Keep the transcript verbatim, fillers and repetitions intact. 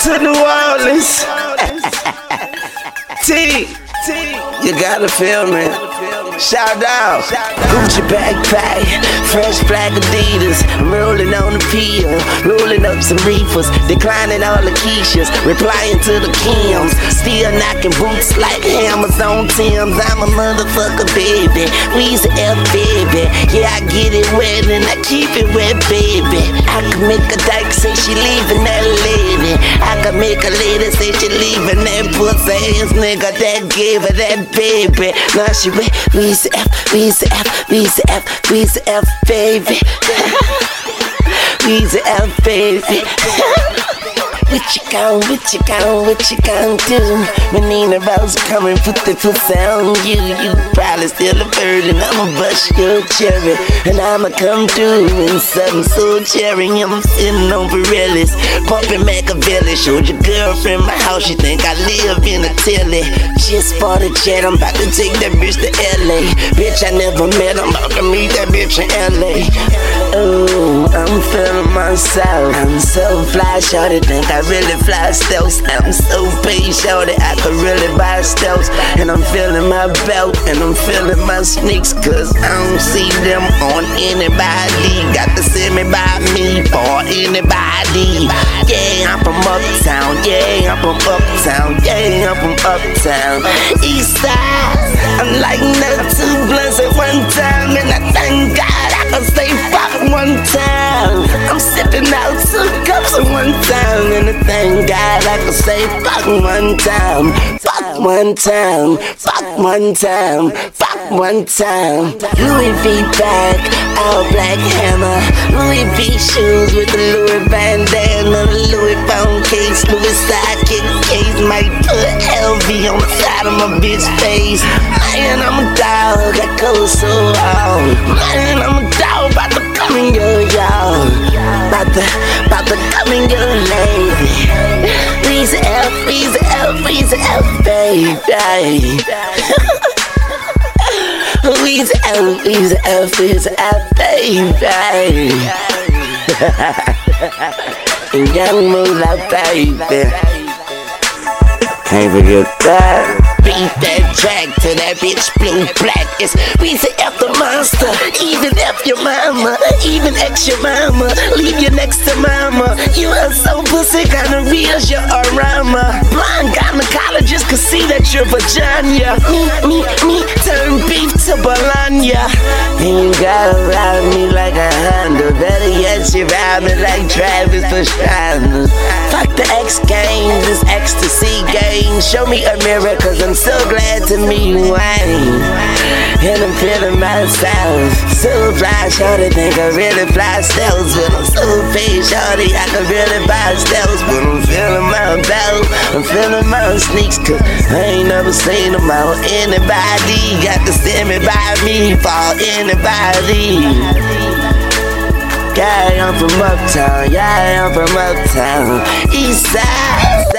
to New Orleans. T, you gotta feel me. Shout out, Gucci backpack, fresh black Adidas. I'm rolling on the pill, rolling up some reefers, declining all the Keishas, replying to the Kims, still knocking boots like hammers on Tim's. I'm a motherfucker, baby. Weezy F, baby. Yeah, I get it wet and I keep it wet, baby. I can make a dyke say she leaving that lady. I can make a lady say she leaving that pussy ass nigga that gave her that baby. Now she wet. Weezy F, Weezy F, Weezy F, Weezy F, baby. Weezy F, baby. What you gon', what you gon', what you gon' do? When Nina Rose come and put the pussy on you, you probably still a virgin. I'ma bust your cherry, and I'ma come through in something so cherry. I'm sitting on Pirellis, pumping Machiavelli. Showed your girlfriend my house, she think I live in a telly. Just bought a jet, I'm about to take that bitch to L A. Bitch I never met, I'm about to meet that bitch in L A. Oh, I'm feeling myself. I'm so fly, shorty, think I really fly stealth. I'm so paid, shorty, I could really buy stealth. And I'm feeling my belt, and I'm feeling my sneaks, cause I don't see them on anybody. Got to send me by me for anybody. Yeah, I'm from uptown, yeah, I'm from uptown, yeah, I'm from uptown. East side, I'm lighting up two blunts at one time, and I thank God I can say fuck one time. I'm sipping out two cups at one time, and I thank God I can say fuck one time. Fuck one time, fuck one time, fuck one time. Louis V bag, all black hammer. Louis V shoes with the Louis bandana, the Louis phone case, Louis sidekick case. Might put L V on the side of my bitch face. Man, I'm a dog, I go so hard. Man, I'm a dog, about to come in your yard. About to, about to come in your lady. Weezy F, Weezy F, Weezy F, baby. Weezy F, Weezy F, Weezy F, baby. And young Moolah, baby. Can't forget that. Beat that track to that bitch blue black. It's Weezy F the monster. Even F your mama, even X your mama. Leave you next to mama. You are so pussy, kinda real as your aroma. Blind gynecologist could see that you're vagina. Me, me, me, turn beef to Bologna. And you gotta ride me like a Honda. Better yet, you ride me like Travis Pastrana. Fuck the X Games, this ecstasy game. Show me a mirror, cause I'm so glad to meet Wayne. And I'm feeling myself. So fly, shorty, think I really fly stealth. But I'm so paid, shorty, I can really buy stealth. But I'm feeling my belt, I'm feeling my sneaks, cause I ain't never seen them out anybody. Got to send me by me for anybody. Yeah, I'm from uptown, yeah, I'm from uptown. East side.